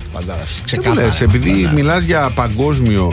Ξεκάθαρα. Επειδή μιλάς για παγκόσμιο,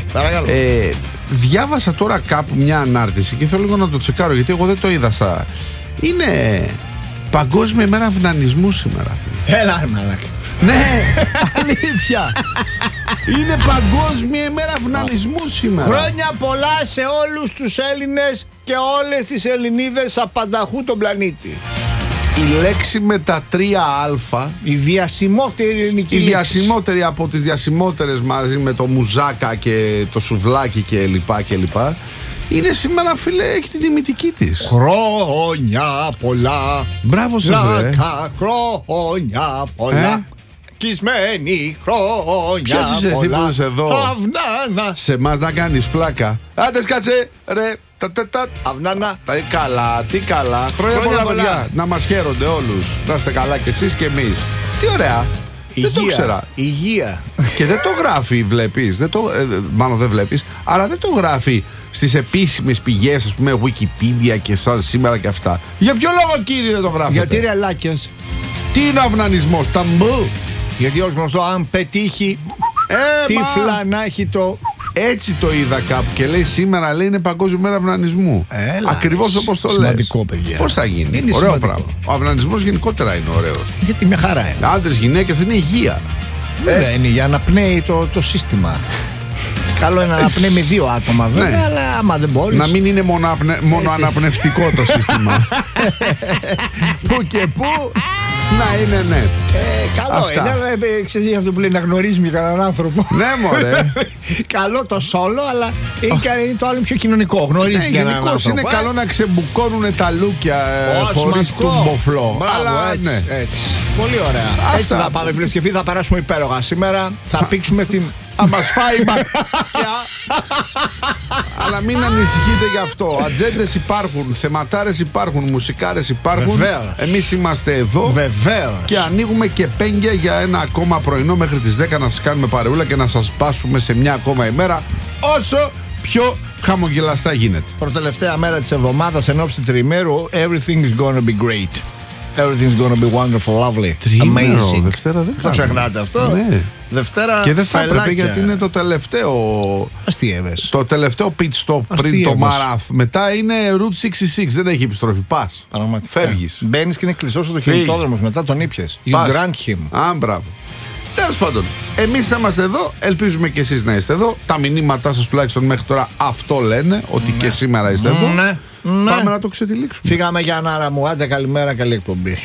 διάβασα τώρα κάπου μια ανάρτηση και θέλω λίγο να το τσεκάρω, γιατί εγώ δεν το είδα στα. Είναι Παγκόσμια ημέρα αυνανισμού σήμερα. Έλα, μαλάκα. Ναι, αλήθεια. Είναι Παγκόσμια ημέρα αυνανισμού σήμερα. Χρόνια πολλά σε όλους τους Έλληνες και όλες τις Ελληνίδες απανταχού τον πλανήτη. Η λέξη με τα 3α, η διασημότερη ελληνική λέξη. Η διασημότερη από τις διασημότερες, μαζί με το μουζάκα και το σουβλάκι και λοιπά και λοιπά, είναι σήμερα, φίλε, έχει την τιμητική της. Χρόνια πολλά. Μπράβο σας, ρε. Χρόνια πολλά. Κλεισμένη χρόνια. Ποιος είσαι θύμωνες εδώ? Αυνάνα. Σε εμάς να κάνεις πλάκα. Άντε σκάτσε, ρε. Αυνάνα. Καλά, τι καλά. Χρόνια πολλά, παιδιά. Να μας χαίρονται όλους. Να είστε καλά κι εσείς και εμείς. Τι ωραία. Υγεία. Δεν το ξέρα. Υγεία. Και δεν το γράφει, βλέπεις. Μάλλον δεν βλέπεις. Αλλά δεν το γράφει στις επίσημες πηγές, ας πούμε, Wikipedia και σαν σήμερα και αυτά. Για ποιο λόγο, κύριε, δεν το γράφει? Γιατί ρε αλάκιας. Τι είναι ο αυνανισμός, ταμπού? Γιατί ως γνωστό, αν πετύχει τύφλα να έχει το... Έτσι το είδα κάπου και λέει σήμερα, λέει, είναι Παγκόσμια ημέρα αυνανισμού. Ακριβώς όπως το λες. Σημαντικό, παιδιά. Πώς θα γίνει? Είναι ωραίο σημαντικό πράγμα. Ο αυνανισμός γενικότερα είναι ωραίος. Γιατί μια χαρά είναι. Άντρες, γυναίκες, είναι υγεία. Βέβαια είναι για να πνέει το σύστημα. Καλό είναι να πνέει με δύο άτομα, βέβαια, ναι. Αλλά άμα δεν μπορείς. Να μην είναι μόνο αναπνευστικό το σύστημα. Πού και πού να είναι, ναι. Καλό είναι, αλλά ξέρεις αυτό που λέει, να γνωρίζουμε κανέναν άνθρωπο. Ναι, μωρέ. Καλό το σόλο, αλλά είναι το άλλο πιο κοινωνικό. Γνωρίζει και έναν άνθρωπο. Είναι καλό να ξεμπουκώνουν τα λούκια χωρίς τουμποφλό. Μπράβο, έτσι. Πολύ ωραία. Έτσι θα πάμε, φίλες και φίλοι, θα περάσουμε υπέροχα σήμερα. Θα πήξουμε στην... Θα μας φάει η μπακιά. Αλλά μην ανησυχείτε γι' αυτό. Ατζέντες υπάρχουν, θεματάρες υπάρχουν, μουσικάρες υπάρχουν. Βεβαίως. Εμείς είμαστε εδώ. Βεβαίως. Και ανοίγουμε και πέγγια για ένα ακόμα πρωινό μέχρι τις 10 να σας κάνουμε παρεούλα και να σας πάσουμε σε μια ακόμα ημέρα όσο πιο χαμογελαστά γίνεται. Προτελευταία μέρα της εβδομάδας ενόψει τριημέρου. Everything is gonna be great. Everything's gonna be wonderful, lovely, amazing. Δευτέρα δεν το ξεχνάτε αυτό? Ναι. Δευτέρα και δεν θα έπρεπε, γιατί είναι το τελευταίο. Αστείευες. Το τελευταίο pit stop πριν το μαράθ. Μετά είναι Route 66. Δεν έχει επιστροφή. Πας. Φεύγεις. Μπαίνεις και είναι κλειστός στο χειριτόδρομος. Μετά τον ήπιες. You drank him. Α, μπράβο. Τέλος πάντων, εμείς θα είμαστε εδώ. Ελπίζουμε και εσείς να είστε εδώ. Τα μηνύματά σας τουλάχιστον μέχρι τώρα αυτό λένε. Ότι και σήμερα είστε εδώ. Πάμε να το ξετυλίξουμε. Φύγαμε για ανάρα μου. Άντε, καλημέρα, καλή εκπομπή.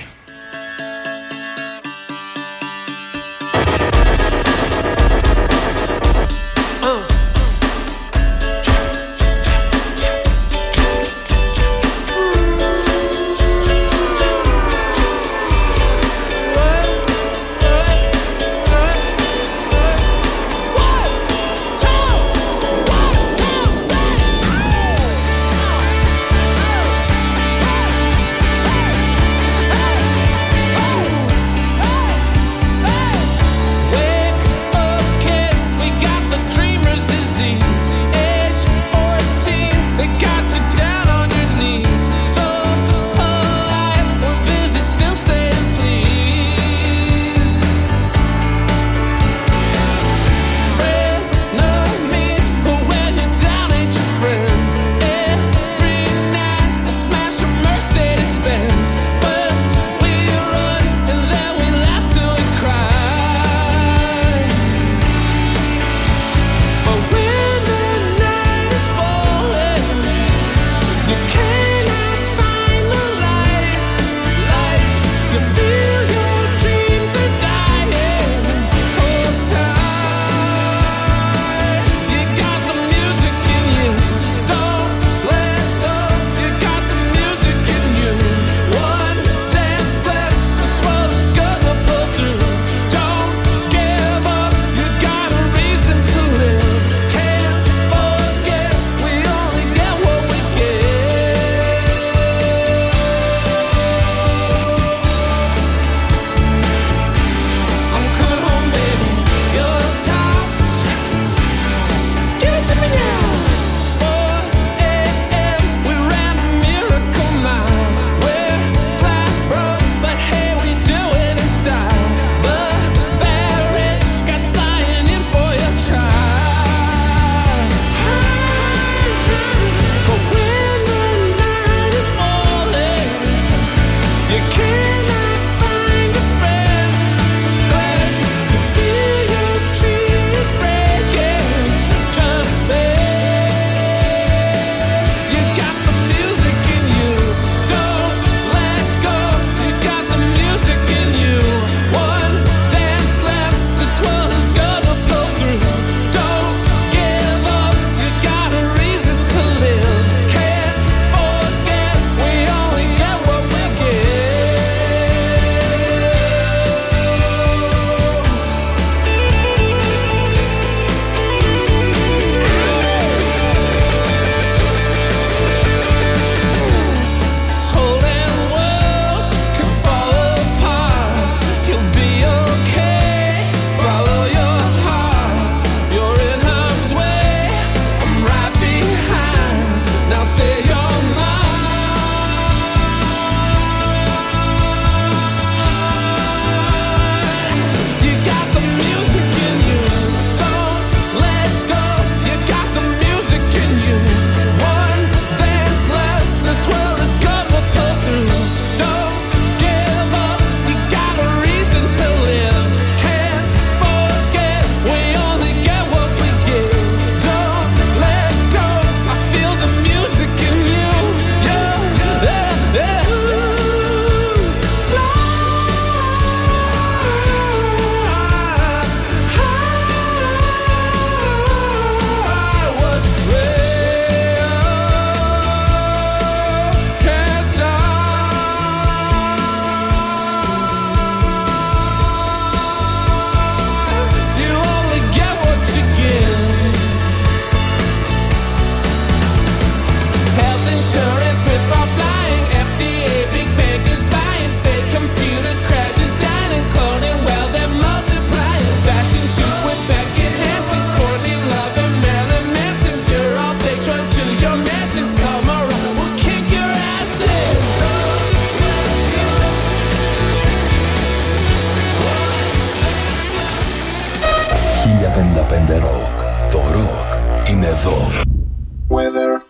Rock. Το rock είναι εδώ. Weather.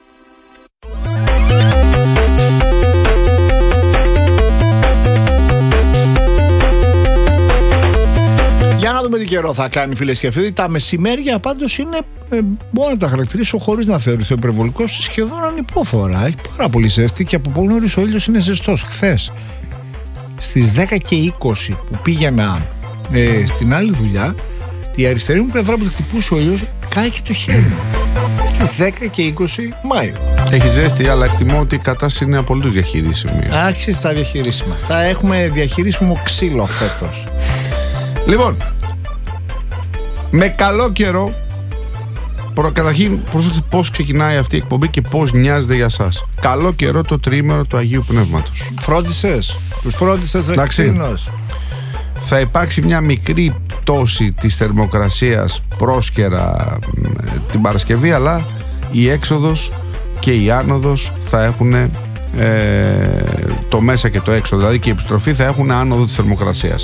Για να δούμε τι καιρό θα κάνει, φίλες και φίλοι. Τα μεσημέρια πάντως είναι, μπορώ να τα χαρακτηρίσω χωρίς να θεωρηθώ υπερβολικός, σχεδόν ανυπόφορα. Έχει πάρα πολύ ζέστη και από πολύ νωρίς ο ήλιος είναι ζεστός. Χθες στις 10 και 20 που πήγαινα στην άλλη δουλειά, τη αριστερή μου πλευρά που χτυπούσε ο ήλιος κάηκε το χέρι μου. Στις 10 και 20 Μάιο. Έχει ζέστη, αλλά εκτιμώ ότι η κατάσταση είναι απολύτως διαχειρίσιμη. Άρχισε στα διαχειρίσιμα. Θα έχουμε διαχειρίσιμο ξύλο φέτος. Λοιπόν, με καλό καιρό, καταρχήν πρόσεξε πώς ξεκινάει αυτή η εκπομπή και πώς νοιάζεται για σας. Καλό καιρό το τριήμερο του Αγίου Πνεύματος. Φρόντισες, τους φρόντισες δεξίνος. Θα υπάρξει μια μικρή πτώση της θερμοκρασίας πρόσκαιρα την Παρασκευή, αλλά η έξοδος και η άνοδος θα έχουν το μέσα και το έξω, δηλαδή και η επιστροφή θα έχουν άνοδο της θερμοκρασίας.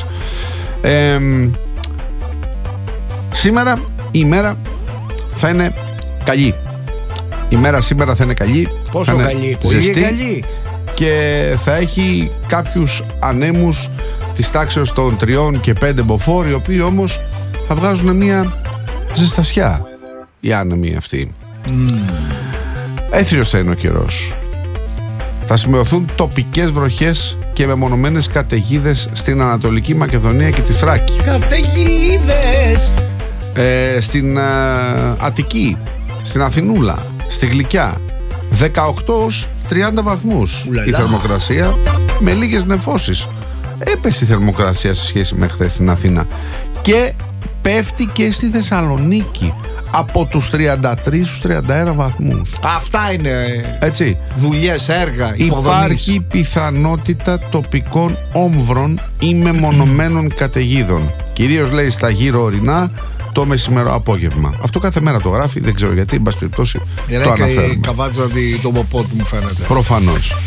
Σήμερα η ημέρα θα είναι καλή. Η μέρα σήμερα θα είναι καλή. Πόσο θα είναι καλή, ζεστή, πολύ καλή. και θα έχει κάποιους ανέμους της τάξης των 3 και 5 μποφόρ, οι οποίοι όμως θα βγάζουν μια ζεστασιά, οι άνεμοι αυτοί. Έθριος θα είναι ο καιρός. Θα σημειωθούν τοπικές βροχές και μεμονωμένες καταιγίδες στην Ανατολική Μακεδονία και τη Θράκη. Καταιγίδες! Στην Αττική, στην Αθηνούλα, στη Γλυκιά 18-30 βαθμούς η θερμοκρασία, με λίγες νεφώσεις. Έπεσε η θερμοκρασία σε σχέση με χθες στην Αθήνα και πέφτει και στη Θεσσαλονίκη από τους 33 στους 31 βαθμούς. Αυτά είναι, έτσι, δουλειές, έργα, υποδομής. Υπάρχει πιθανότητα τοπικών όμβρων ή μεμονωμένων καταιγίδων, κυρίως λέει στα γύρω ορεινά, το μεσημερό απόγευμα. Αυτό κάθε μέρα το γράφει, δεν ξέρω γιατί, εν πάση περιπτώσει το αναφέρουμε. Η καβάτσα τον ποπό του μου φαίνεται. Προφανώς.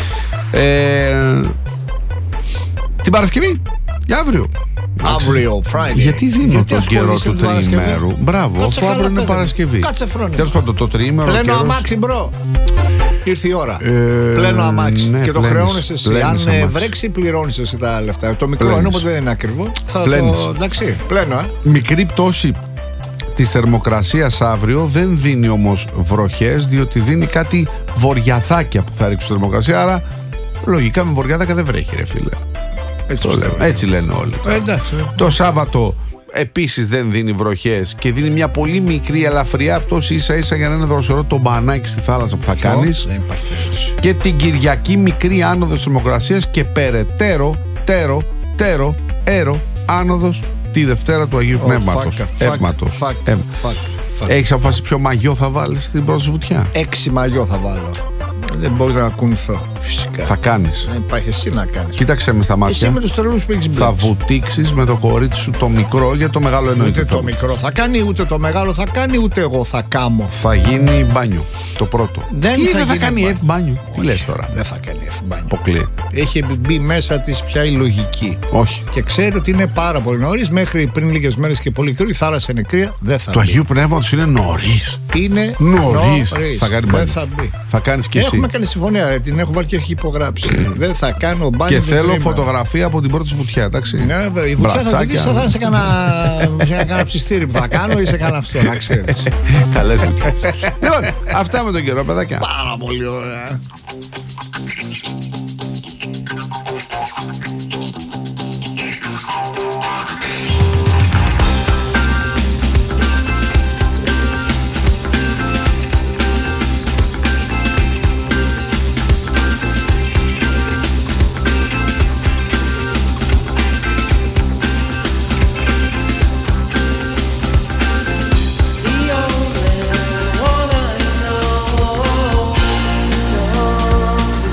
Την Παρασκευή, για αύριο. Αύριο, Friday. Γιατί δίνω τον καιρό του τριημέρου? Μπράβο, αφού αύριο είναι Παρασκευή. Κάτσε φρόνημα. Τέλος πάντων, το τριήμερο. Πλένω αμάξι, μπρο. Ήρθε η ώρα. Πλένω αμάξι. Ναι, και το χρεώνεις εσύ. Αν βρέξει, πληρώνεις εσύ τα λεφτά. Το μικρό είναι, οπότε δεν είναι ακριβό. Θα το. Εντάξει, πλένω, Μικρή πτώση της θερμοκρασίας αύριο, δεν δίνει όμως βροχές, διότι δίνει κάτι βοριαδάκια που θα ρίξουν στη θερμοκρασία. Άρα, λογικά με βοριαδάκια δεν βρέχει, ρε φίλε. Έτσι λένε όλοι. Το Σάββατο επίσης δεν δίνει βροχές και δίνει μια πολύ μικρή ελαφριά πτώση, ίσα ίσα για να είναι δροσερό το μπανάκι στη θάλασσα που θα κάνεις. Και την Κυριακή μικρή άνοδος θερμοκρασίας και περαιτέρω άνοδος τη Δευτέρα του Αγίου Πνεύματος. Έχεις αποφασίσει ποιο μαγιό θα βάλεις στην πρώτη σου βουτιά? 6 μαγιό θα βάλω. Δεν μπορεί να κουνηθώ, φυσικά. Θα κάνεις. Δεν υπάρχει, εσύ να κάνεις. Κοίταξε με στα μάτια. Εσύ με τους τρελούς που έχεις μπλέξει. Θα βουτήξεις με το κορίτσι σου το μικρό, για το μεγάλο εννοείται. Ούτε το μικρό θα κάνει, ούτε το μεγάλο θα κάνει, ούτε εγώ θα κάμω. Θα γίνει μπάνιο το πρώτο. Δεν θα κάνει F μπάνιο. Τι λες τώρα? Δεν θα κάνει F μπάνιο. Αποκλείεται. Έχει μπει μέσα της πια η λογική. Όχι. Και ξέρει ότι είναι πάρα πολύ νωρίς. Μέχρι πριν λίγες μέρες και πολύ καιρό η θάλασσα είναι κρύα. Δεν θα το Αγίου Πνεύματος είναι νωρίς. Είναι νωρίς. Θα κάνει μπάνιο. Δεν θα μπει. Θα κάνεις και εσύ. Έχουμε κάνει συμφωνία. Την έχω βάλει και έχει υπογράψει. Δεν θα κάνω μπάνιο. Και θέλω φωτογραφία από την πρώτη σου βουτιά, εντάξει. Ναι, η βουτιά θα τη δεις, θα είναι σε κανένα ψιστήρι που θα κάνω ή σε κανένα αυτό, να ξέρεις. Καλές βουτιές. Λοιπόν, αυτά με τον καιρό, παιδάκια. Πάρα πολύ ωραία. To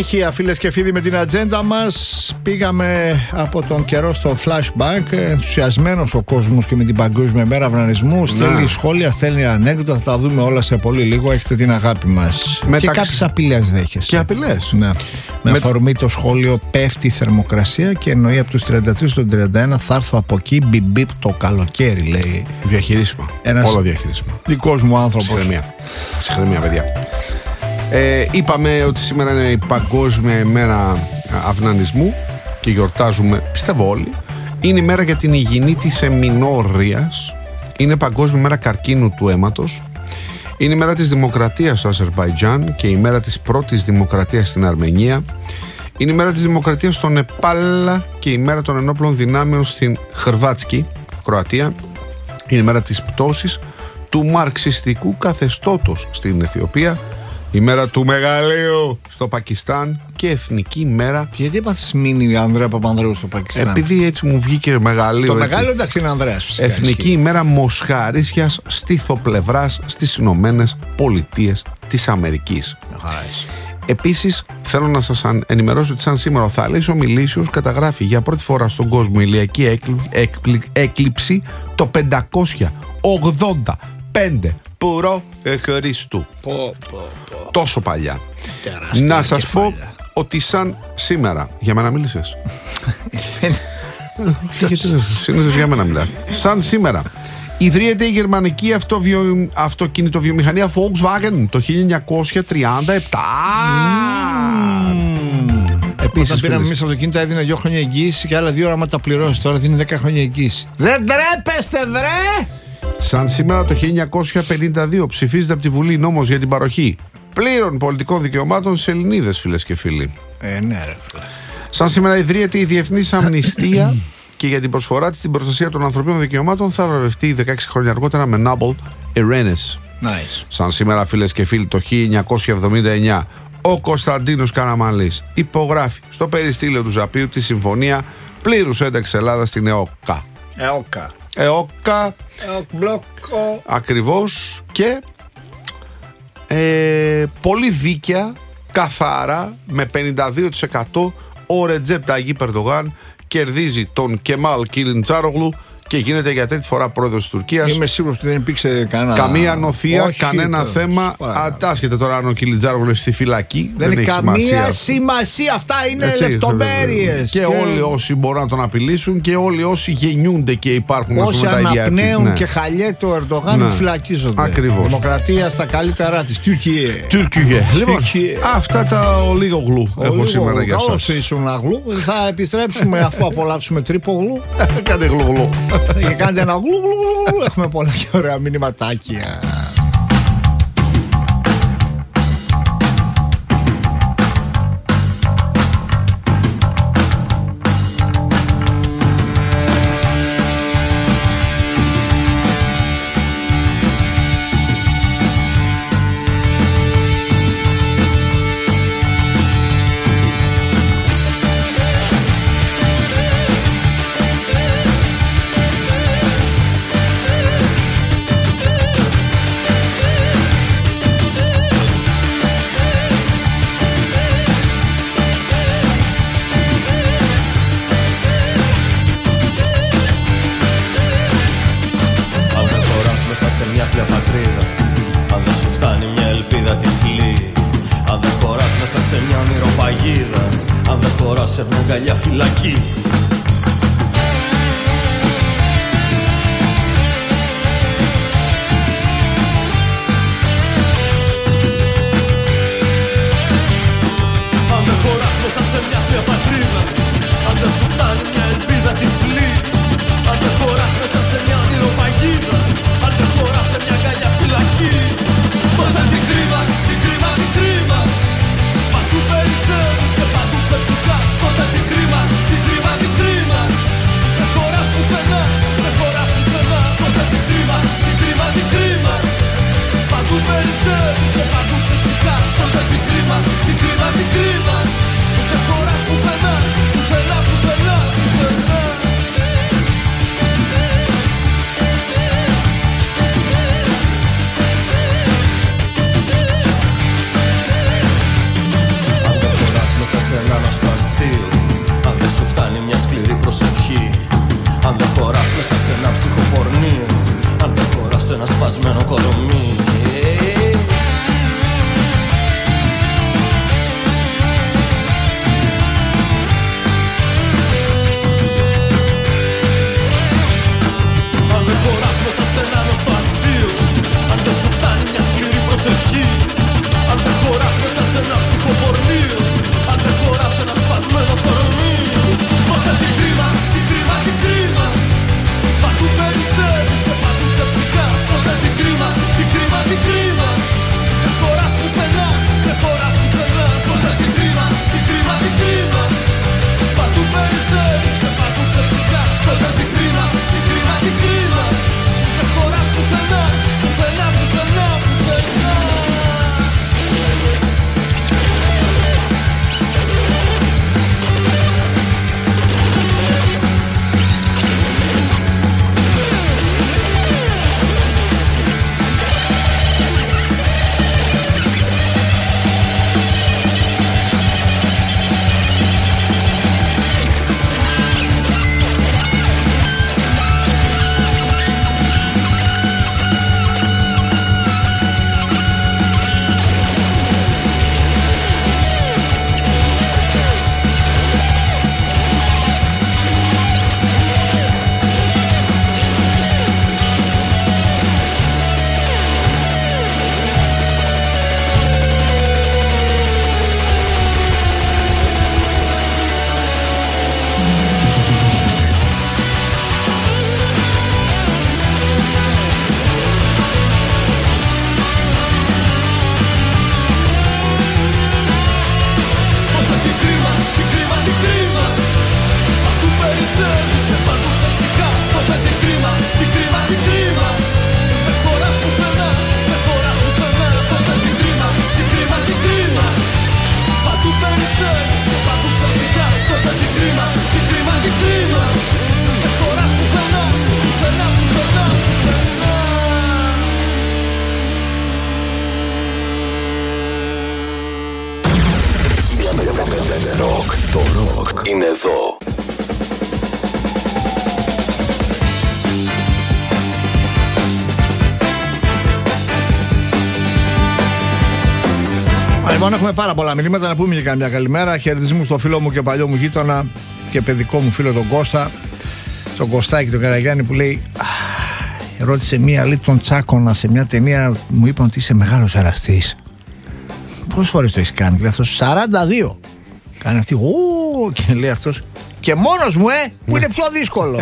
συνέχεια, φίλες και φίλοι, με την ατζέντα μας. Πήγαμε από τον καιρό στο flashback. Ενθουσιασμένος ο κόσμος και με την Παγκόσμια Μέρα Αυνανισμού. Στέλνει σχόλια, στέλνει ανέκδοτα. Θα τα δούμε όλα σε πολύ λίγο. Έχετε την αγάπη μας. Και κάποιες απειλές δέχεσαι. Και απειλές. Ναι. Με αφορμή το σχόλιο πέφτει η θερμοκρασία και εννοεί από τους 33 στον 31 θα έρθω από εκεί μπιμπ το καλοκαίρι, λέει. Διαχειρίσμα. Όλο διαχειρίσμα. Δικός μου άνθρωπος. Ψυχραιμία, παιδιά. Είπαμε ότι σήμερα είναι η Παγκόσμια ημέρα αυνανισμού και γιορτάζουμε, πιστεύω όλοι. Είναι η μέρα για την υγιεινή της εμεινόριας. Είναι Παγκόσμια ημέρα καρκίνου του αίματος. Είναι η μέρα της δημοκρατίας στο Αζερμπαϊτζάν και η μέρα της πρώτης δημοκρατίας στην Αρμενία. Είναι η μέρα της δημοκρατίας στο Νεπάλ και η μέρα των ενόπλων δυνάμεων στην Hrvatski, Κροατία. Είναι η μέρα της πτώσης του μαρξιστικού καθεστώτος στην Αιθιοπία. Η μέρα του μεγαλείου στο Πακιστάν και εθνική μέρα. Γιατί έπαθες μείνει Ανδρέα Παπανδρέου στο Πακιστάν? Επειδή έτσι μου βγήκε μεγαλείο. Το μεγαλείο, εντάξει, είναι Ανδρέας. Εθνική ημέρα μοσχαρίσιας στιθοπλευράς στις Ηνωμένες Πολιτείες της Αμερικής. Επίσης, θέλω να σας ενημερώσω ότι σαν σήμερα ο Θαλής Μιλήσιος καταγράφει για πρώτη φορά στον κόσμο ηλιακή έκλειψη το 585 π.Χ. Τόσο παλιά. Τεράστια να σας κεφάλια. πω ότι σαν σήμερα. Για μένα μίλησες? Συνήθως για μένα μιλάς. Σαν σήμερα ιδρύεται η γερμανική αυτοκινητοβιομηχανία Volkswagen το 1937. Επίσης, όταν πήραμε εμείς αυτοκίνητα έδινε 2 χρόνια εγγύηση και άλλα 2 ώρα τα πληρώσεις. Τώρα δίνει 10 χρόνια εγγύηση. Δεν τρέπεστε, βρε! Σαν σήμερα το 1952 ψηφίζεται από τη Βουλή νόμος για την παροχή πλήρων πολιτικών δικαιωμάτων σε Ελληνίδες, φίλες και φίλοι. Ναι, ρε. Σαν σήμερα ιδρύεται η Διεθνής Αμνηστία και για την προσφορά της στην προστασία των ανθρωπίνων δικαιωμάτων θα βραβευτεί 16 χρόνια αργότερα με Nobel Ειρήνης. Nice. Σαν σήμερα, φίλες και φίλοι, το 1979 ο Κωνσταντίνος Καραμανλής υπογράφει στο περιστήλιο του Ζαπίου τη συμφωνία πλήρους ένταξης Ελλάδας στην ΕΟΚΑ. ΕΟΚΑ. Ακριβώς. Και πολύ δίκαια, καθαρά, με 52% ο Ρετζέπ Ταγίπ Ερντογάν κερδίζει τον Κεμάλ Κιλιντσάρογλου και γίνεται για τρίτη φορά πρόεδρος της Τουρκίας. Είμαι σίγουρος ότι δεν υπήρξε καμία νοθεία, κανένα θέμα. Άσχετα τώρα αν ο Κιλιτζάρογλου στη φυλακή. Δεν έχει καμία σημασία. Αυτά είναι λεπτομέρειες. Και όλοι όσοι μπορούν να τον απειλήσουν και όλοι όσοι γεννιούνται και υπάρχουν. Όσοι αναπνέουν και χαλιέται ο Ερντογάν φυλακίζονται. Ακριβώς. Δημοκρατία στα καλύτερά της. Τουρκία. Λοιπόν, αυτά τα λίγο γλου έχω σήμερα για σας. Καλώς ήσουν αγλού. Θα επιστρέψουμε αφού απολαύσουμε τρίπογλου. Κάντε γλου. Και κάντε ένα γλου. Έχουμε πολλά και ωραία μηνυματάκια. Σε μια αγκαλιά φυλακή. Αν δεν χωράς μέσα σε μια θεία πατρίδα, αν δεν σου φτάνει μια ελπίδα τυφλή, αν δεν χωράς μέσα σε μια ονειροπαγίδα, αν δεν χωράς σε μια αγκαλιά φυλακή, τότε τι κρίμα, τι κρίμα, τι κρίμα. Παντού περισσεύεις και παντού ξεψουχάς. Τότε τι κρίμα, τι κρίμα, τι κρίμα. σπασμένο κορμί. Αν δεν χωράς μέσα σε ένα γνωστό αστείο, αν δεν σου φτάνει μια σκληρή προσευχή, αν δεν χωράς μέσα σε ένα ψυχοπορνείο, αν δεν χωράς ένα σπασμένο κορμί, τότε τι κρίμα, τι κρίμα, τι κρίμα. Παντού περισσεύεις και παντού ξεψυχάς. Τότε τι κρίμα, τι κρίμα, τι κρίμα. Δεν χωράς πουθενά, δεν χωράς πουθενά. Τότε τι κρίμα, τι κρίμα, τι κρίμα. Παντού περισσεύεις και παντού ξεψυχάς. Τότε τι κρίμα, τι κρίμα, τι κρίμα. Δεν χωράς πουθενά, πουθενά, πουθενά, πουθενά. Το ροκ είναι εδώ. Λοιπόν, έχουμε πάρα πολλά μηνύματα να πούμε και καμιά καλημέρα. Χαιρετισμού στο φίλο μου και παλιό μου γείτονα και παιδικό μου φίλο τον Κώστα, τον Κωστάκη, τον Καραγιάννη, που λέει: ρώτησε μία αλήθεια τον Τσάκωνα σε μια ταινία, μου είπαν ότι είσαι μεγάλος εραστής. Πόσες φορές το έχεις κάνει? Λέει αυτός: 42. Κάνει αυτή, και λέει αυτός: και μόνος μου, που είναι πιο δύσκολο.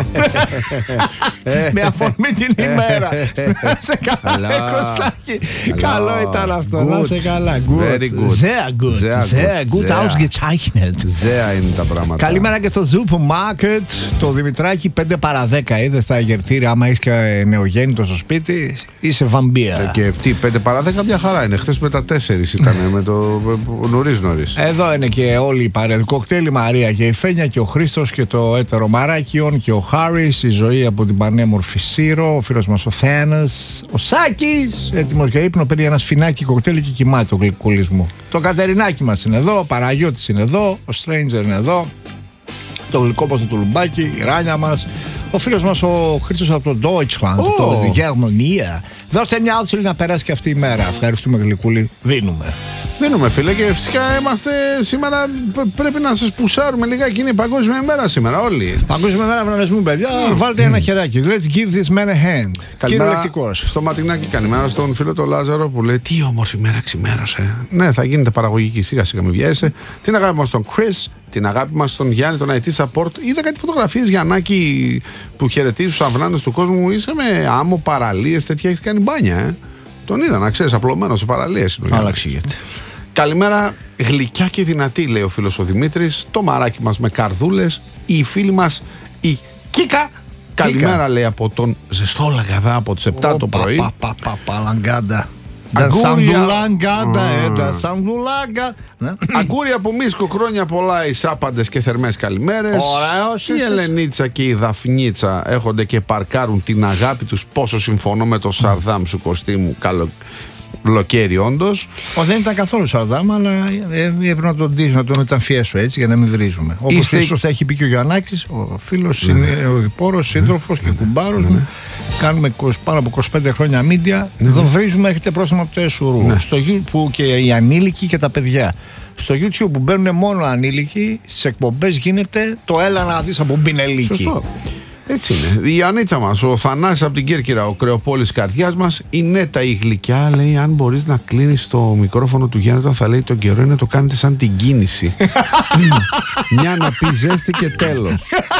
Με αφορμή την ημέρα. Να σε καλά, Κωστάκη. Καλό ήταν αυτό. Να σε καλά. Sehr gut ausgezeichnet. Sehr είναι τα πράγματα. Καλημέρα και στο Supermarket. Το Δημητράκη 5 παρα 10 είδε στα αγερτήρια. Άμα είσαι και νεογέννητο στο σπίτι, είσαι βαμπία. Και αυτή 5 παρα 10 μια χαρά είναι. Χθες με τα 4 ήταν με το νωρίς. Εδώ είναι και όλοι οι παρέα. Κοκτέιλ, η Μαρία και η Φένια και ο Χρήστος και το έτερο Μαράκιον και ο Χάρης, η Ζωή από την πανέμορφη Σύρο, ο φίλος μας ο Θένας, ο Σάκης, έτοιμος για ύπνο, παίρνει ένα σφινάκι κοκτέιλ και κοιμάται το γλυκούλισμο. Το Κατερινάκι μας είναι εδώ, ο Παναγιώτης είναι εδώ, ο Stranger είναι εδώ, το γλυκόπαστο του Λουμπάκι, η Ράνια μας, ο φίλος μας ο Χρήστος από το Deutschland, από το Γερμανία. Δώστε μια άουτσελη να περάσει και αυτή η μέρα. Ευχαριστούμε, γλυκούλη. Δίνουμε, φίλε, και φυσικά είμαστε σήμερα. Πρέπει να σας πουσάρουμε λιγάκι. Είναι παγκόσμια ημέρα σήμερα, όλοι. Παγκόσμια ημέρα ευνανισμού, παιδιά. Βάλτε ένα χεράκι. Let's give this man a hand. Καλημέρα στο Ματινάκι. Καλημέρα στον φίλο τον Λάζαρο που λέει: τι όμορφη μέρα ξημέρωσε. Ναι, θα γίνετε παραγωγική. Σιγά-σιγά μην βιάζεσαι. Την αγάπη μας στον Chris, την αγάπη μας στον Γιάννη, τον IT Support. Είδα κάτι φωτογραφίες, Γιαννάκη, που χαιρετίζει τους αυνάντες του κόσμου. Είσαι με άμμο, παραλίες, τέτοια. Έχεις κάνει μπάνια, Τον είδα, να ξέρεις, απλωμένο σε παραλίες. Άλλαξε. Καλημέρα, γλυκιά και δυνατή, λέει ο φίλος ο Δημήτρης. Το μαράκι μας με καρδούλες. Η φίλη μας η Κίκα. Καλημέρα, λέει, από τον ζεστό Λαγκαδά από τις 7 το πρωί. Λαγκάντα. Αγκούρια από Μίσκο, χρόνια πολλά, οι σάπαντες και θερμές καλημέρες. Η Ελενίτσα και η Δαφνίτσα έχονται και παρκάρουν την αγάπη τους. Πόσο συμφωνώ με το Σαρδάμ σου, Κωστή μου. Βλοκαίρι όντως. Δεν ήταν καθόλου σαρδάμα, αλλά έπρεπε να τον ντύσω, να τον μεταμφιέσω έτσι για να μην βρίζουμε. Όπως σωστά έχει πει και ο Γιαννάκης, ο φίλος, είναι ο διπόρος, σύντροφος και κουμπάρος μου. Κάνουμε πάνω από 25 χρόνια μίντια. Δεν βρίζουμε, έχετε πρόστιμο από το ΕΣΟΥΡΟΥ. Στο YouTube και οι ανήλικοι και τα παιδιά. Στο YouTube που μπαίνουν μόνο ανήλικοι, στις εκπομπές γίνεται το έλα να δεις από μπινελίκι. Σωστό. Έτσι είναι. Η Ανίτσα μας, ο Θανάσης από την Κέρκυρα, ο κρεοπόλης καρδιάς μας, η Νέτα η γλυκιά, λέει: αν μπορείς να κλείνεις το μικρόφωνο του Γιάννη όταν θα λέει τον καιρό, είναι το κάνετε σαν την κίνηση. Μια να πει ζέστη και τέλος.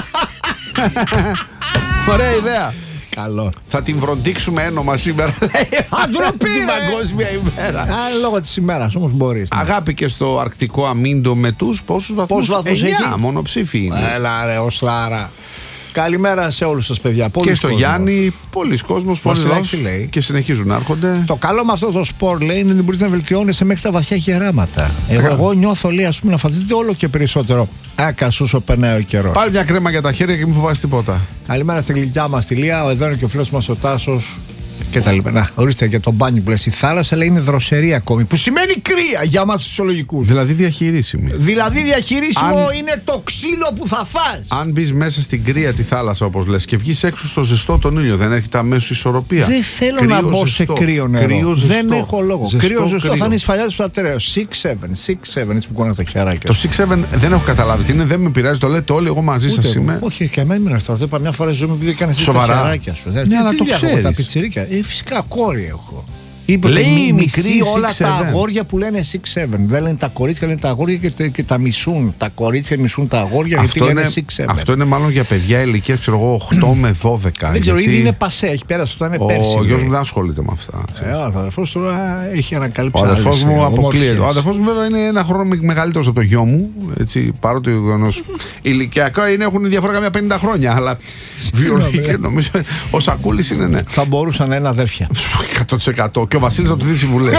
Ωραία ιδέα. Καλό. Θα την βροντίξουμε ένομα σήμερα. Αντροπή! Την παγκόσμια ημέρα. Λόγω της ημέρας όμως μπορείς. Αγάπη και στο αρκτικό αμίντο με τους πόσους βαθμούς? 9 μονοψήφοι είναι. Έλα ρε Οστάρα. Καλημέρα σε όλους σας παιδιά. Και στο Γιάννη, πολλοί κόσμος, πολλοί λέει. Και συνεχίζουν να έρχονται. Το καλό με αυτό το σπορ λέει είναι ότι μπορείς να βελτιώνεσαι μέχρι τα βαθιά γεράματα. Εγώ νιώθω λέει ας πούμε να φανταστείτε όλο και περισσότερο. Άκας όσο περνάει ο καιρός. Πάλι μια κρέμα για τα χέρια και μην φοβάσαι τίποτα. Καλημέρα στη γλυκιά μας τη Λία. Εδώ είναι και ο φίλος μας ο Τάσος. Και τα λοιπά. Να, ορίστε για τον μπάνι που λες. Η θάλασσα λέει είναι δροσερή ακόμη. Που σημαίνει κρύα για μας τους φυσιολογικούς. Δηλαδή διαχειρίσιμη. Δηλαδή διαχειρίσιμο είναι το ξύλο που θα φας. Αν μπεις μέσα στην κρύα τη θάλασσα όπως λες και βγεις έξω στο ζεστό τον ήλιο, δεν έρχεται αμέσως ισορροπία? Δεν θέλω κρύο, να μπω σε κρύο νερό. Δεν έχω λόγο. Κρύο ζεστό θα είναι η σφαλιά του πατέρα. 6-7 έτσι που κόνα τα χεράκια. Το 6-7 δεν έχω καταλάβει τι είναι, δεν με πειράζει, το λέτε όλοι, εγώ μαζί σας είμαι. Όχι, και εμένα μην αυτό. Είπα μια φορά ζωή μου επειδή έκανε τα χεράκια σου. Ναι, αλλά το ξέρεις. Τα πιτσιρίκια. Φυσικά κόρη έχω. Λέει μικρή όλα τα αγόρια που λένε 6-7. Δεν λένε τα κορίτσια, λένε τα αγόρια και τα μισούν. Τα κορίτσια μισούν τα αγόρια γιατί λένε 6-7. Αυτό είναι μάλλον για παιδιά ηλικία, ξέρω εγώ, 8 με 12. Δεν ξέρω, ήδη είναι πασέ, έχει πέρασει όταν είναι πέρσι. Ο γιος μου δεν ασχολείται με αυτά. Ο αδερφός του έχει ανακαλύψει. Ο αδερφός μου αποκλείεται. Ο αδερφός μου βέβαια είναι ένα χρόνο μεγαλύτερος από το γιο μου. Παρότι ηλικιακά έχουν διαφορά καμιά 50 χρόνια. Αλλά βιολογικά νομίζω ο Σακούλης είναι ναι. Θα μπορούσαν να είναι αδέρφια. 100%. Και ο Βασίλης θα του δει συμβουλές.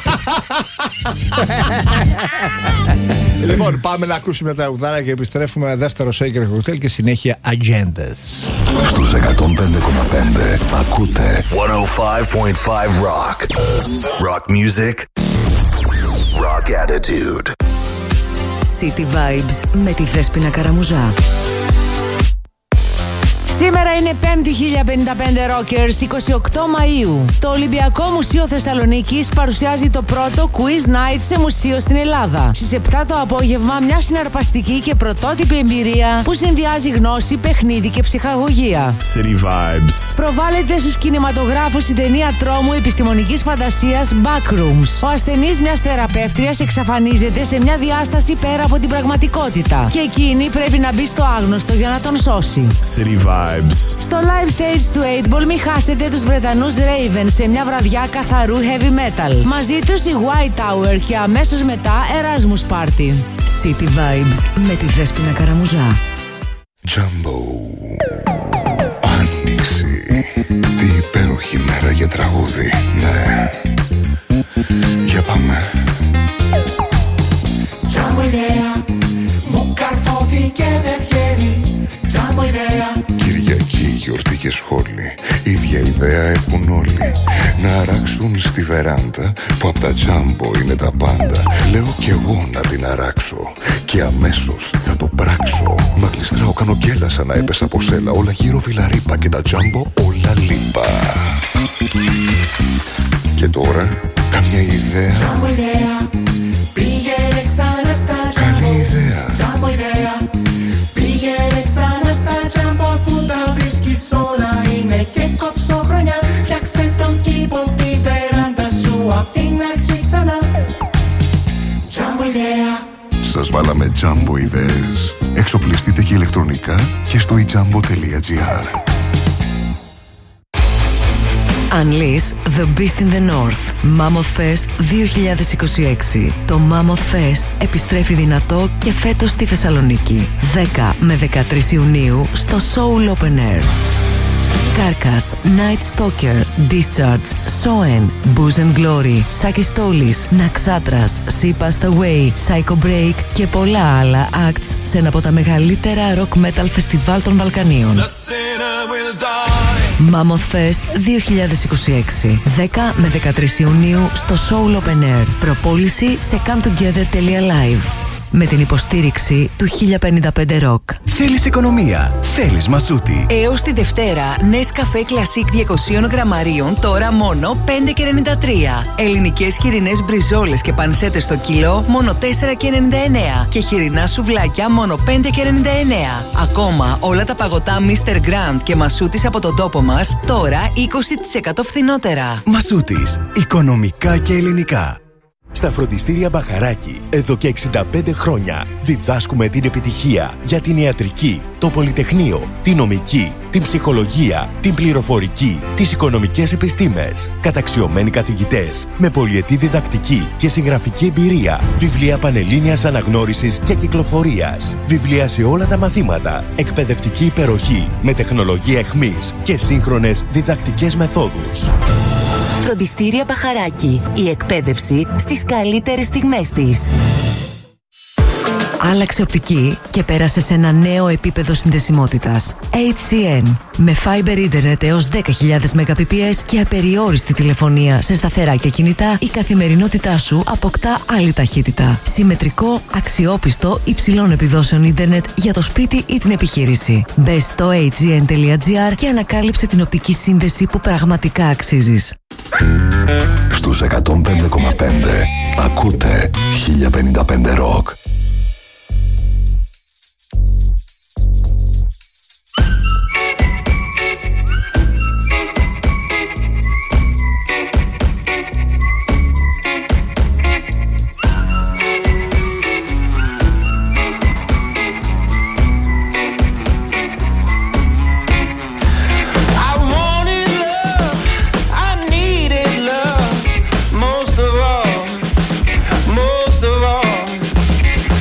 Λοιπόν, πάμε να ακούσουμε τα τραγουδάρα και επιστρέφουμε δεύτερο Shaker Hotel και συνέχεια Agendas. Στους 105,5 ακούτε 105.5 Rock. Rock music. Rock attitude. City Vibes με τη Δέσποινα Καραμουζά. Σήμερα είναι 5η 1055 Rockers, 28 Μαΐου. Το Ολυμπιακό Μουσείο Θεσσαλονίκης παρουσιάζει το πρώτο Quiz Night σε μουσείο στην Ελλάδα. Στις 7 το απόγευμα μια συναρπαστική και πρωτότυπη εμπειρία που συνδυάζει γνώση, παιχνίδι και ψυχαγωγία. City Vibes. Προβάλλεται στους κινηματογράφους η ταινία τρόμου επιστημονικής φαντασίας Backrooms. Ο ασθενής μιας θεραπεύτριας εξαφανίζεται σε μια διάσταση πέρα από την πραγματικότητα και εκείνη πρέπει να μπει στο άγνωστο για να τον σώσει. City Vibes. Στο live stage του 8ball μην χάσετε τους Βρετανούς Ravens σε μια βραδιά καθαρού heavy metal. Μαζί τους η White Tower και αμέσως μετά Erasmus Party. City Vibes με τη Δέσποινα Καραμουζά. Jumbo. Άνοιξη. Τι υπέροχη μέρα για τραγούδι. Ναι. Για πάμε. Jumbo ιδέα. Μου καρφώθηκε δεν βγαίνει. Jumbo ιδέα. Κυριακή, γιορτή και σχόλη. Ίδια ιδέα έχουν όλοι. Να αράξουν στη βεράντα που απ' τα Jumbo είναι τα πάντα. Λέω κι εγώ να την αράξω και αμέσως θα το πράξω. Μα γλιστράω, κάνω γκέλα σαν να έπεσα από σέλα. Όλα γύρω βιλαρίπα και τα Jumbo όλα λίπα. Και τώρα καμιά ιδέα. Jumbo ιδέα. Πήγαινε ξανά στα Jumbo. Καλή ιδέα. Jumbo ιδέα. Πήγαινε ξανά στα Jumbo που τα βρίσκεις όλα είναι και κοψοχρονιά. Φτιάξε τον κήπο, τη βεράντα σου απ' την αρχή ξανά. Jumbo ιδέα. Σας βάλαμε Jumbo ιδέες. Εξοπλιστείτε και ηλεκτρονικά και στο ijumbo.gr. Unleash the Beast in the North. Mammoth Fest 2026. Το Mammoth Fest επιστρέφει δυνατό και φέτος στη Θεσσαλονίκη. 10 με 13 Ιουνίου στο Soul Open Air. Carcass, Night Stalker, Discharge, Soen, Booze and Glory, Sakistolis, Naxatras, Sea Passed Away, Psycho Break και πολλά άλλα acts σε ένα από τα μεγαλύτερα rock metal φεστιβάλ των Βαλκανίων. Mammoth Fest 2026, 10 με 13 Ιουνίου στο Soul Open Air. Προπόληση σε cometogether.live. Με την υποστήριξη του 1055 Rock. Θέλεις οικονομία, θέλεις Μασούτη. Έως τη Δευτέρα, Nescafé Classic 200 γραμμαρίων, τώρα μόνο 5,93. Ελληνικές χοιρινές μπριζόλες και πανσέτες στο κιλό, μόνο 4,99. Και χοιρινά σουβλάκια, μόνο 5,99. Ακόμα, όλα τα παγωτά Mr. Grand και Μασούτης από τον τόπο μας, τώρα 20% φθηνότερα. Μασούτης, οικονομικά και ελληνικά. Στα φροντιστήρια Μπαχαράκη, εδώ και 65 χρόνια, διδάσκουμε την επιτυχία για την ιατρική, το πολυτεχνείο, την νομική, την ψυχολογία, την πληροφορική, τις οικονομικές επιστήμες. Καταξιωμένοι καθηγητές, με πολυετή διδακτική και συγγραφική εμπειρία, βιβλία πανελλήνιας αναγνώρισης και κυκλοφορίας, βιβλία σε όλα τα μαθήματα, εκπαιδευτική υπεροχή, με τεχνολογία εχμής και σύγχρονες διδακτικές μεθόδους. Φροντιστήρια Μπαχαράκη. Η εκπαίδευση στις καλύτερες στιγμές της. Άλλαξε οπτική και πέρασε σε ένα νέο επίπεδο συνδεσιμότητας. HCN. Με Fiber Internet έως 10.000 Mbps και απεριόριστη τηλεφωνία σε σταθερά και κινητά, η καθημερινότητά σου αποκτά άλλη ταχύτητα. Συμμετρικό, αξιόπιστο, υψηλών επιδόσεων ίντερνετ για το σπίτι ή την επιχείρηση. Μπες στο hgn.gr και ανακάλυψε την οπτική σύνδεση που πραγματικά αξίζεις. Στους 105,5 ακούτε 1055 Rock. Most of all,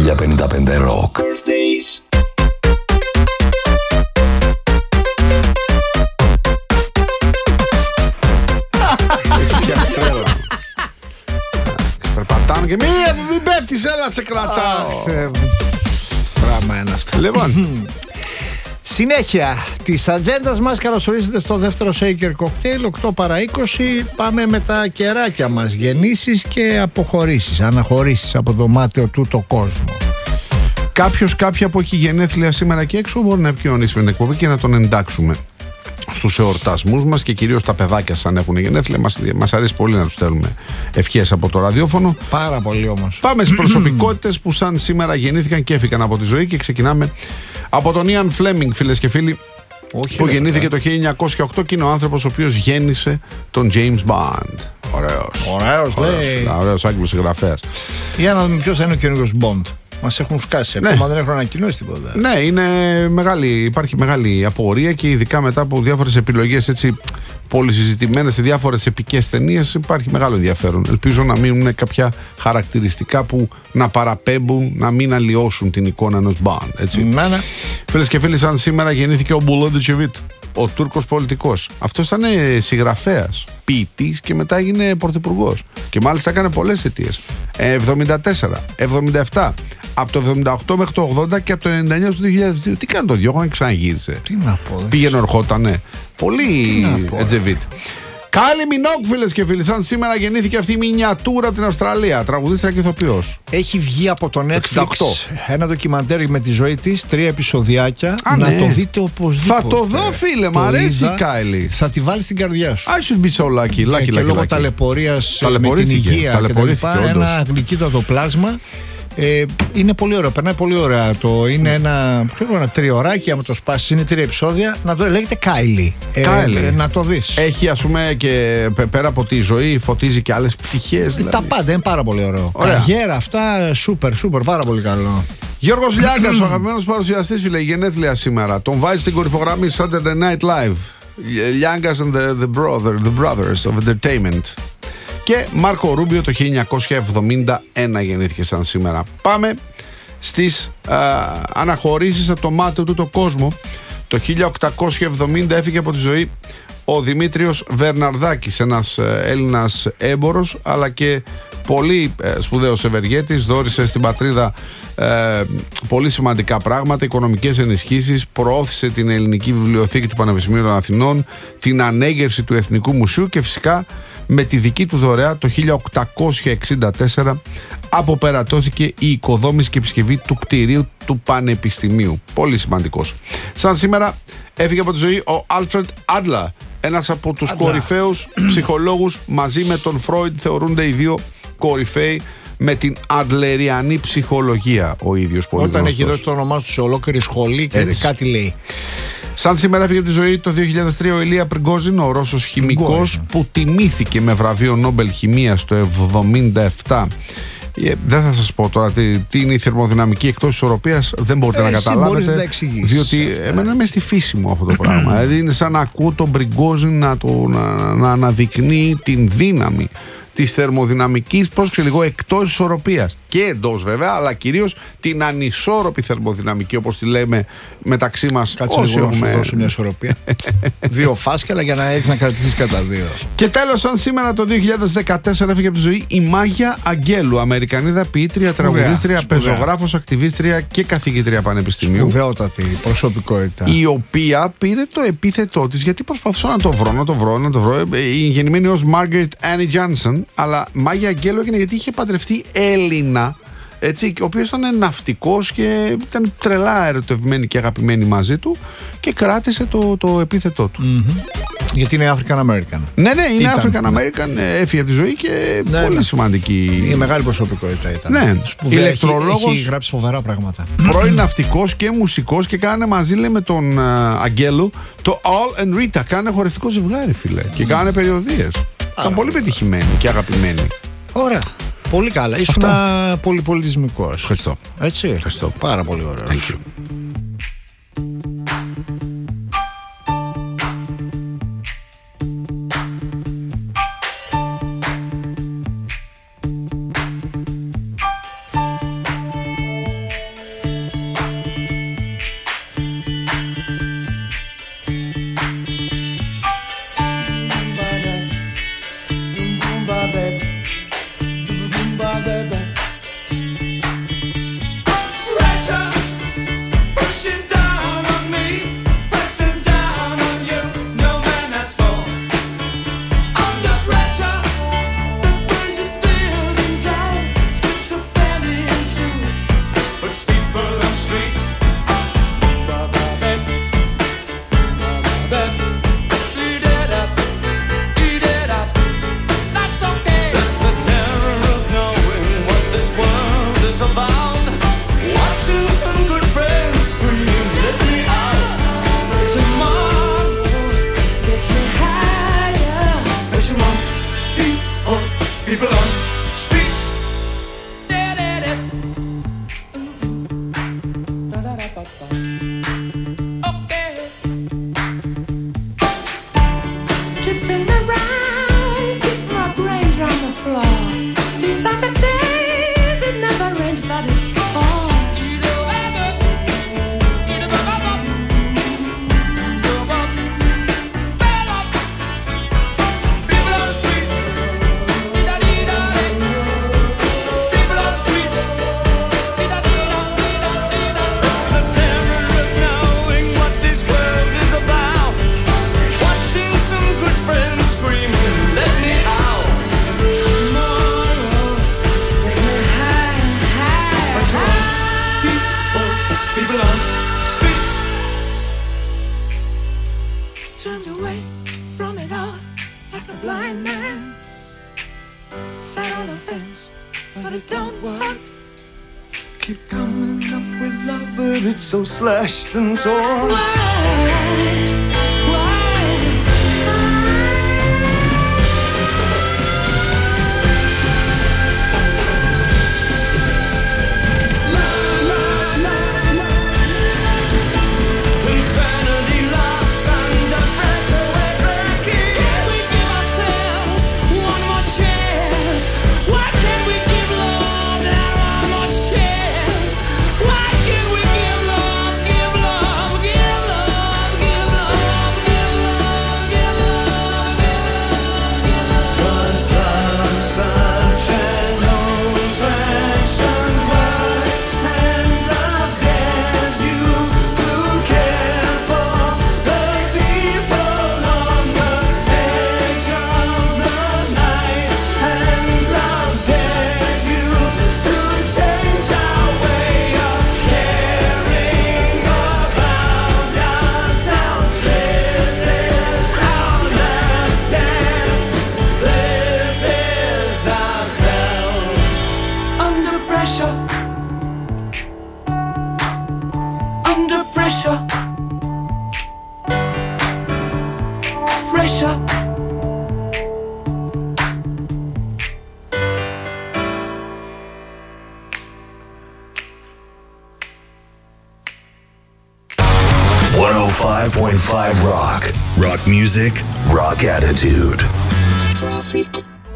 1055 Rock. Περπατάμε και μην πέφτεις, έλα σε κρατάω. Πράγμα είναι αυτό. Λοιπόν, συνέχεια της ατζέντας μας, καλωσορίζετε στο δεύτερο Shaker Cocktail, 8 παρά 20. Πάμε με τα κεράκια μας. Γεννήσεις και αποχωρήσεις, αναχωρήσεις από το μάταιο τούτο κόσμο. κάποιος κάποια που έχει γενέθλια σήμερα και έξω μπορεί να επικοινωνήσει με την εκπομπή και να τον εντάξουμε στους εορτασμούς μας, και κυρίως τα παιδάκια σαν έχουν γενέθλια. Μας αρέσει πολύ να τους στέλνουμε ευχές από το ραδιόφωνο. Πάρα πολύ όμως. Πάμε στις προσωπικότητες που σαν σήμερα γεννήθηκαν και έφυγαν από τη ζωή, και ξεκινάμε από τον Ιαν Φλέμινγκ, φίλες και φίλοι. Όχι, που γεννήθηκε το 1908 και είναι ο άνθρωπος ο οποίος γέννησε τον James Bond. Ωραίος Άγγλος συγγραφέας. Για να δούμε ποιος θα είναι ο καινούργιος Bond. Μας έχουν σκάσει, ακόμα δεν έχουν ανακοινώσει τίποτα. Ναι, υπάρχει μεγάλη απορία, και ειδικά μετά από διάφορες επιλογές έτσι πολυσυζητημένες σε διάφορες επικές ταινίες, υπάρχει μεγάλο ενδιαφέρον. Ελπίζω να μείνουν κάποια χαρακτηριστικά που να παραπέμπουν, να μην αλλοιώσουν την εικόνα ενός Bond. Έτσι. Φίλες και φίλοι, σαν σήμερα γεννήθηκε ο Μπουλόντιτσεβίτ, ο Τούρκος πολιτικός. Αυτός ήταν συγγραφέας, ποιητής και μετά έγινε πρωθυπουργός. Και μάλιστα έκανε πολλές θητείες. 74, 77, από το 78 μέχρι το 80 και από το 99 στο 2002. Τι κάνει το διώχναν και ξαναγύρισε. Τι να πω. Πήγαινε, ερχότανε. Πολύ Ετζεβίτ. Κάιλι Μινόγκ, φίλες και φίλοι, σαν σήμερα γεννήθηκε αυτή η μινιατούρα από την Αυστραλία, τραγουδίστρια και ηθοποιός. Έχει βγει από το Netflix ένα ντοκιμαντέρ με τη ζωή της, 3 επεισοδιάκια. Να το δείτε οπωσδήποτε. Θα το δω, φίλε, μ' αρέσει η Κάιλι. Θα τη βάλει στην καρδιά σου. I should be so lucky. Και λόγω ταλαιπωρίας με την υγεία και τα λοιπά, ένα γλυκύτατο πλάσμα. Είναι πολύ ωραίο, περνάει πολύ ωραία. Είναι ένα τριωράκι, άμα το σπάσεις, είναι 3 επεισόδια. Να το λέγεται Κάιλι. Να το δεις. Έχει, ας πούμε, και πέρα από τη ζωή, φωτίζει και άλλες πτυχές. Δηλαδή. Τα πάντα, είναι πάρα πολύ ωραίο. Καριέρα, αυτά, σούπερ, πάρα πολύ καλό. Γιώργος Λιάγκας, ο αγαπημένος παρουσιαστής, φίλε, γενέθλια σήμερα. Τον βάζει στην κορυφογραμμή Saturday Night Live. Λιάγκας and the brothers of entertainment. Και Μάρκο Ρούμπιο το 1971 γεννήθηκε σαν σήμερα. Πάμε στις αναχωρήσεις από το μάταιο του το κόσμο. Το 1870 έφυγε από τη ζωή ο Δημήτριος Βερναρδάκης, ένας Έλληνας έμπορος αλλά και πολύ σπουδαίος ευεργέτης. Δώρισε στην πατρίδα πολύ σημαντικά πράγματα, οικονομικές ενισχύσεις, προώθησε την ελληνική βιβλιοθήκη του Πανεπιστημίου των Αθηνών, την ανέγερση του Εθνικού Μουσείου και φυσικά με τη δική του δωρεά το 1864 αποπερατώθηκε η οικοδόμηση και επισκευή του κτηρίου του Πανεπιστημίου. Πολύ σημαντικός. Σαν σήμερα έφυγε από τη ζωή ο Άλφρεντ Άντλα, ένας από τους κορυφαίους ψυχολόγους. Μαζί με τον Φρόιντ θεωρούνται οι δύο κορυφαίοι με την αντλεριανή ψυχολογία ο ίδιος. Πολύ όταν γνωστός. έχει δώσει το όνομά του σε ολόκληρη σχολή και κάτι λέει. Σαν σήμερα έφυγε από τη ζωή το 2003 ο Ηλία Πριγκόζιν, ο Ρώσος χημικός που τιμήθηκε με βραβείο Νόμπελ Χημείας το 1977. Δεν θα σας πω τώρα τι είναι η θερμοδυναμική εκτός ισορροπίας, δεν μπορείτε να καταλάβετε, διότι εμένα είμαι στη φύση μου αυτό το πράγμα. Δηλαδή είναι σαν να ακούω τον Πριγκόζιν να αναδεικνύει την δύναμη της θερμοδυναμικής, πρόσεξε λίγο, εκτός ισορροπίας και εντός βέβαια, αλλά κυρίως την ανισόρροπη θερμοδυναμική, όπως τη λέμε μεταξύ μας. Κάτσε λίγο να σου δώσω μια ισορροπία. 2 φάσκελα για να έχεις να κρατηθείς κατά 2. Και τέλος, σαν σήμερα το 2014 έφυγε από τη ζωή η Μάγια Αγγέλου, Αμερικανίδα ποιήτρια, τραγουδίστρια, πεζογράφος, ακτιβίστρια και καθηγήτρια πανεπιστημίου. Σπουδαιότατη προσωπικότητα. Η οποία πήρε το επίθετό της, γιατί προσπαθούσα να το βρω. Η γεννημένη ως Margaret Annie Johnson, αλλά Μάγια Αγγέλου έγινε γιατί είχε παντρευτεί Έλληνα, έτσι, ο οποίος ήταν ναυτικός και ήταν τρελά ερωτευμένη και αγαπημένη μαζί του και κράτησε το επίθετο του. Γιατί είναι African American. Ναι, είναι African American, έφυγε από τη ζωή και πολύ σημαντική. Είναι μεγάλη προσωπικότητα ήταν. Ναι, ηλεκτρολόγος. Έχει γράψει φοβερά πράγματα. Πρώην ναυτικός και μουσικός και κάνε μαζί, λέει, με τον Αγγέλου το All and Rita. Κάνε χορευτικό ζευγάρι, φίλε. Και κάνε περιοδίες. Ήταν πολύ πετυχημένοι και αγαπημένοι. Ωραία. Πολύ καλά. Ήσουν πολυπολιτισμικός. Ευχαριστώ. Έτσι. Ευχαριστώ. Πάρα πολύ ωραίο. offense, but it don't work. Keep coming up with love, but it's so slashed and torn. Pressure. 105.5 Rock. Rock music, rock attitude. Traffic.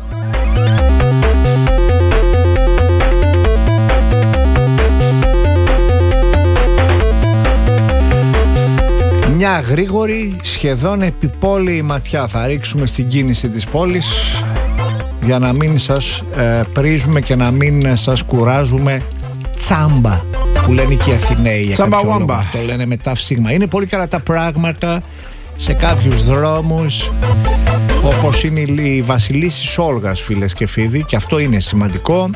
Μια γρήγορη, σχεδόν επιπόλαιη ματιά θα ρίξουμε στην κίνηση της πόλης για να μην σας πρίζουμε και να μην σας κουράζουμε. Τσάμπα που λένε και οι Αθηναίοι. Τσάμπα-βάμπα. Το λένε με ταύσιγμα. Είναι πολύ καλά τα πράγματα σε κάποιους δρόμους, όπως είναι η Βασιλίσσης Όλγας, φίλες και φίλοι, και αυτό είναι σημαντικό.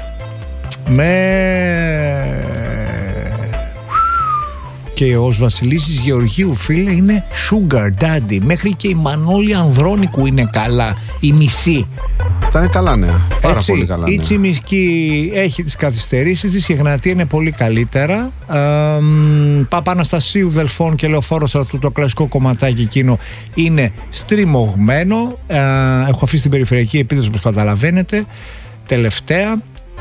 Και ο Βασιλίσσης Γεωργίου, φίλε, είναι sugar daddy. Μέχρι και η Μανώλη Ανδρώνικου είναι καλά. Η μισή. Αυτά είναι καλά νέα. Πάρα πολύ καλά νέα. Η Τσιμισκή έχει τις καθυστερήσεις της. Η Εγνατία είναι πολύ καλύτερα. Παπαναστασίου, Δελφών και Λεωφόρο Στρατού, το κλασικό κομματάκι εκείνο, είναι στριμωγμένο. Έχω αφήσει την περιφερειακή επίδοση, όπως καταλαβαίνετε. Τελευταία.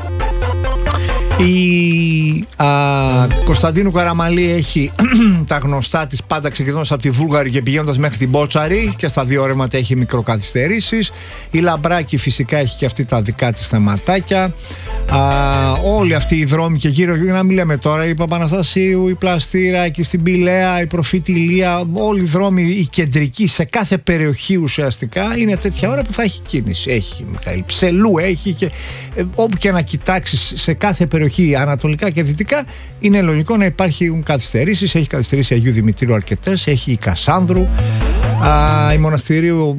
Η Κωνσταντίνου Καραμαλή έχει τα γνωστά της, πάντα ξεκινώντας από τη Βούλγαρη και πηγαίνοντας μέχρι την Μπότσαρη, και στα δύο ρεύματα έχει μικροκαθυστερήσεις. Η Λαμπράκη φυσικά έχει και αυτή τα δικά της θεματάκια. Όλοι αυτοί οι δρόμοι και γύρω, να μην λέμε τώρα, η Παπαναστασίου, η Πλαστήρα, και στην Πηλαία, η Προφήτη Ηλία, όλοι οι δρόμοι, οι κεντρικοί σε κάθε περιοχή ουσιαστικά είναι τέτοια ώρα που θα έχει κίνηση. Έχει Μιχαήλ Ψελού, έχει και όπου και να κοιτάξεις σε κάθε περιοχή, ανατολικά και δυτικά, είναι λογικό να υπάρχουν καθυστερήσεις. Έχει καθυστερήσει Αγίου Δημητρίου αρκετές, έχει η Κασάνδρου, η Μοναστηρίου,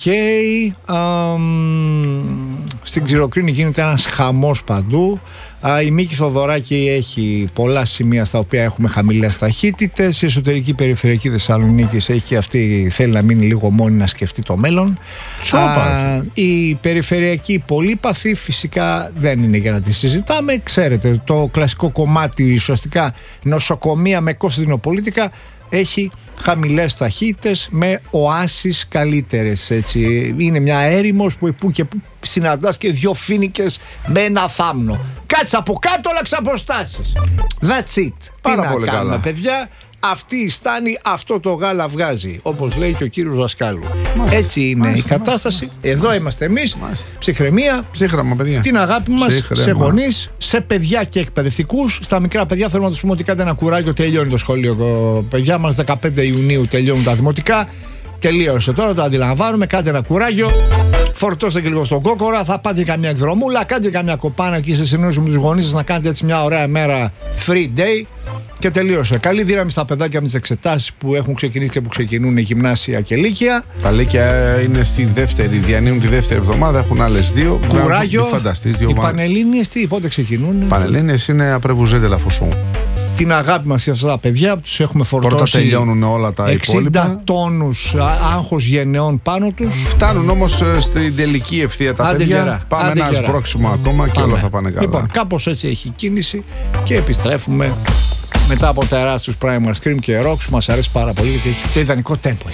στην Ξηροκρίνη γίνεται ένας χαμός παντού. Η Μίκη Θοδωράκη έχει πολλά σημεία στα οποία έχουμε χαμηλές ταχύτητες. Η εσωτερική περιφερειακή Θεσσαλονίκης έχει και αυτή, θέλει να μείνει λίγο μόνη να σκεφτεί το μέλλον. Η περιφερειακή πολύπαθη φυσικά δεν είναι για να τη συζητάμε. Ξέρετε, το κλασικό κομμάτι, ουσιαστικά νοσοκομεία με Κωνσταντινοπολίτικα, έχει χαμηλές ταχύτητες με οάσεις καλύτερες, έτσι. Είναι μια έρημος που και που συναντάς και δυο φοίνικες με ένα θάμνο. Κάτσε από κάτω, αλλά ξαποστάσεις. That's it. Πάρα τι πολύ να κάνουμε, καλά, παιδιά. Αυτή η στάνη, αυτό το γάλα βγάζει, όπως λέει και ο κύριος Δασκάλου. Έτσι είναι η κατάσταση. Εδώ είμαστε εμείς. Ψυχραιμία. Ψύχραμα, παιδιά. Την αγάπη μας Ψύχρεμα. σε γονείς, σε παιδιά και εκπαιδευτικούς. Στα μικρά παιδιά θέλουμε να τους πούμε ότι κάντε ένα κουράγιο, τελειώνει το σχολείο. Παιδιά μας 15 Ιουνίου τελειώνουν τα δημοτικά. Τελείωσε τώρα, το αντιλαμβάνουμε. Κάντε ένα κουράγιο. Φορτώστε και λίγο στον κόκορα. Θα πάτε καμιά εκδρομούλα. Κάντε καμιά κοπάνα εκεί σε συνεννόηση με τους γονείς σας, να κάνετε έτσι μια ωραία μέρα free day. Και τελείωσε. Καλή δύναμη στα παιδάκια με τις εξετάσεις που έχουν ξεκινήσει και που ξεκινούν γυμνάσια και λύκεια. Τα λύκεια είναι στη δεύτερη, διανύουν τη δεύτερη εβδομάδα, έχουν άλλες δύο. Κουράγιο. Φανταστείς, Οι Πανελλήνιες πότε ξεκινούν? Οι Πανελλήνιες είναι après vous êtes la Fosson. την αγάπη μας για αυτά τα παιδιά που τους έχουμε φορτώσει. Πρώτα τελειώνουν όλα τα 60 υπόλοιπα. τόνους άγχος γενναιών πάνω τους. Φτάνουν όμως στην τελική ευθεία τα Άντε παιδιά. γερά, Πάμε άντε ένα γερά. σμπρώξιμο ακόμα και όλα θα πάνε καλά. Λοιπόν, κάπως έτσι έχει κίνηση και επιστρέφουμε μετά από τεράστιους Primal Scream και Rocks. Μας αρέσει πάρα πολύ γιατί έχει το ιδανικό τέμπο.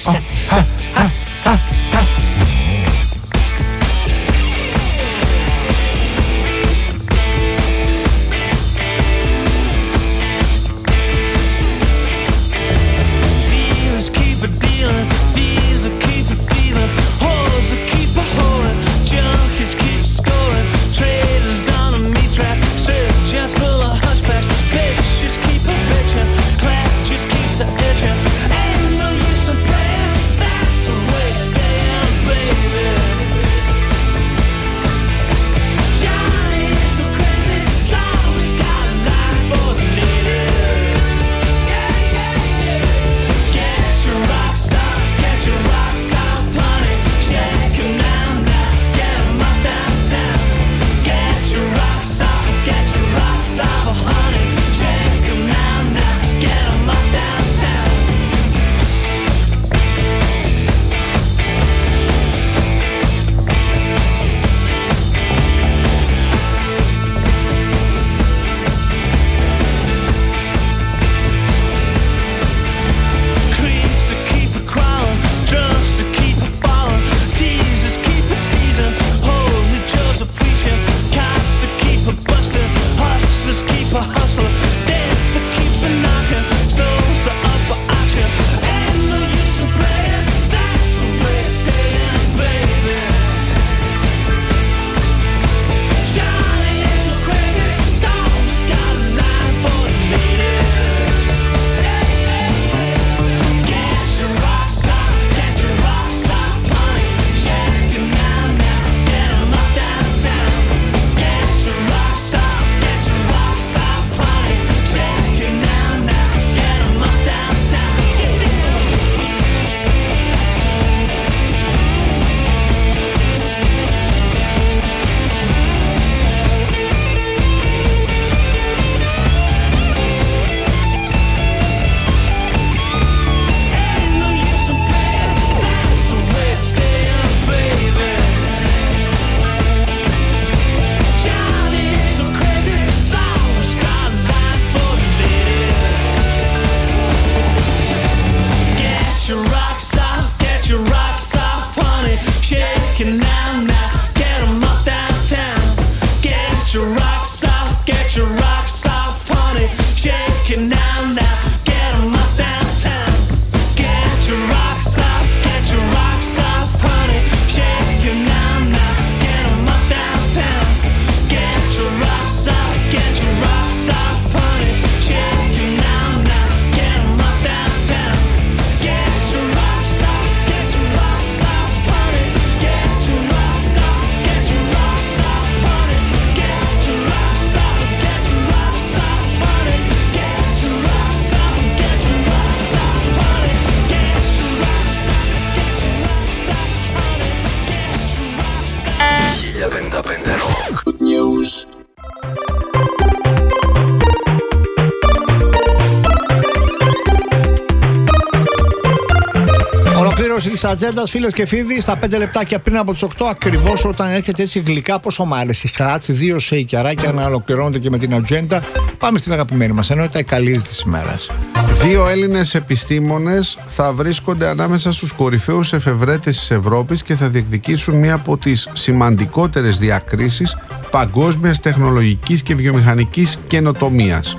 Της ατζέντας, φίλες και φίλοι, στα 5 λεπτάκια πριν από τις 8 ακριβώς, όταν έρχεται έτσι γλυκά, πόσο μ' άρεσε. Χράτσι, 2 σεϊκιαράκια να ολοκληρώνονται και με την ατζέντα. Πάμε στην αγαπημένη μας ενότητα, η καλή της ημέρας. 2 Έλληνες επιστήμονες θα βρίσκονται ανάμεσα στους κορυφαίους εφευρέτες της Ευρώπης και θα διεκδικήσουν μία από τις σημαντικότερες διακρίσεις παγκόσμιας τεχνολογικής και βιομηχανικής καινοτομίας.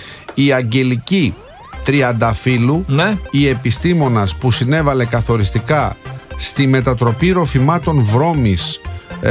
Η Αγγελική Τριανταφύλου, ναι, η επιστήμονας που συνέβαλε καθοριστικά στη μετατροπή ροφημάτων βρώμης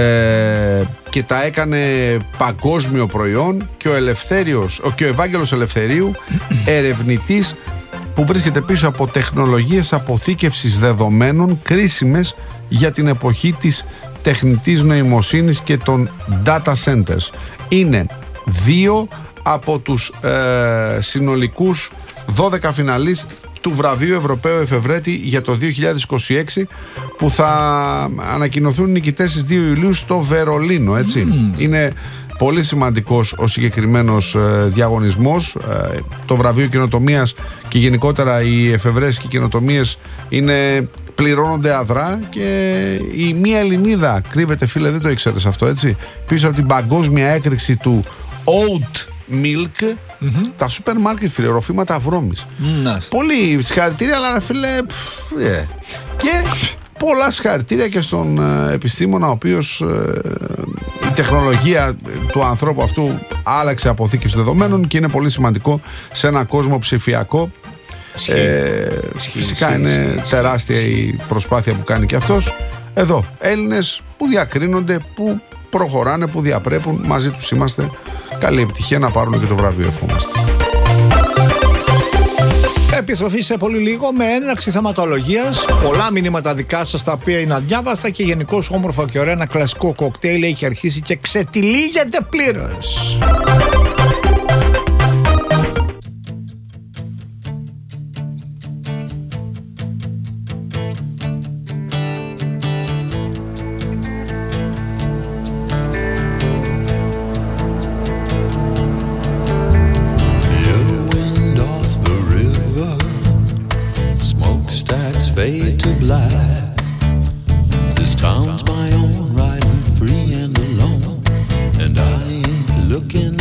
και τα έκανε παγκόσμιο προϊόν, και ο Ευάγγελος Ελευθερίου, ερευνητής που βρίσκεται πίσω από τεχνολογίες αποθήκευσης δεδομένων κρίσιμες για την εποχή της τεχνητής νοημοσύνης και των data centers. Είναι 2 από τους συνολικούς 12 φιναλίστ του βραβείου Ευρωπαίου Εφευρέτη για το 2026, που θα ανακοινωθούν νικητές στις 2 Ιουλίου στο Βερολίνο, έτσι. Είναι Πολύ σημαντικός ο συγκεκριμένος διαγωνισμός. Το βραβείο καινοτομίας και γενικότερα οι εφευρέσεις και οι καινοτομίες πληρώνονται αδρά, και η μία Ελληνίδα κρύβεται, φίλε, δεν το ήξερες αυτό, έτσι, πίσω από την παγκόσμια έκρηξη του oat milk, τα σούπερ μάρκετ, φίλε, ροφήματα βρώμης. Πολύ συγχαρητήρια, αλλά φίλε, και πολλά συγχαρητήρια και στον επιστήμονα, ο οποίος η τεχνολογία του ανθρώπου αυτού άλλαξε αποθήκευση δεδομένων και είναι πολύ σημαντικό σε έναν κόσμο ψηφιακό. Φυσικά είναι τεράστια η προσπάθεια που κάνει και αυτός. Εδώ Έλληνες που διακρίνονται, που προχωράνε, που διαπρέπουν, μαζί τους είμαστε. Καλή επιτυχία, να πάρουν και το βραβείο, ευχόμαστε. Επιστροφή σε πολύ λίγο με έναρξη θεματολογίας. Πολλά μηνύματα δικά σας τα οποία είναι αδιάβαστα και γενικώς όμορφα και ωραία. Ένα κλασικό κοκτέιλ έχει αρχίσει και ξετυλίγεται πλήρως. Fade to black. This town's my own, riding free and alone, and I ain't looking